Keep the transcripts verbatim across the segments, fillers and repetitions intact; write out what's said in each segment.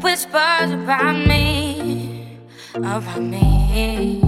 whispers around me, around me.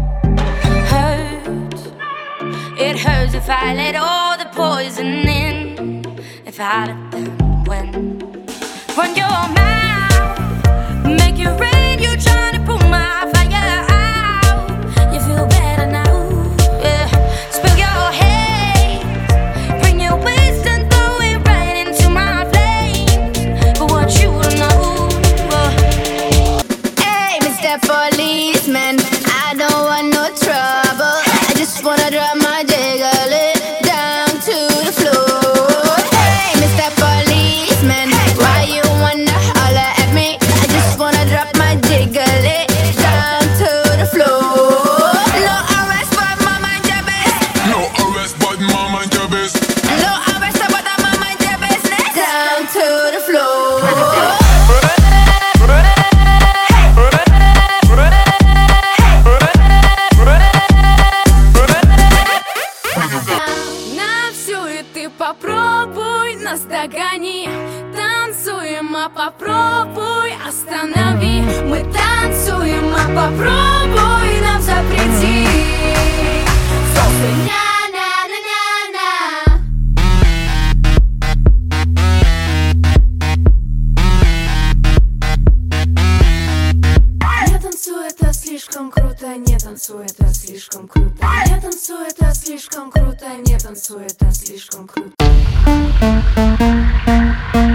Hurts, it hurts if I let all the poison in, if I let them win. Run your mouth, make it rain, you trying to pull my fire out. You feel better now, yeah. Spill your hate, bring your wisdom, throw it right into my flames. But what you don't know, uh. Hey, Mister Policeman, I don't want no trouble. I just wanna drop my jiggle it down to the floor. Hey, Mister Policeman, why you wanna holler at me? I just wanna drop my jiggle it down to the floor. No arrest, but my mind your business. No arrest, but my mind your business. No arrest, but my mind your business. Down to the floor. Попробуй нас догони, танцуем, а попробуй останови. Мы танцуем, а попробуй нам запрети. Не танцуй, это слишком круто, не танцуй, это слишком круто. Не танцуй, это слишком круто, не танцуй, это слишком круто.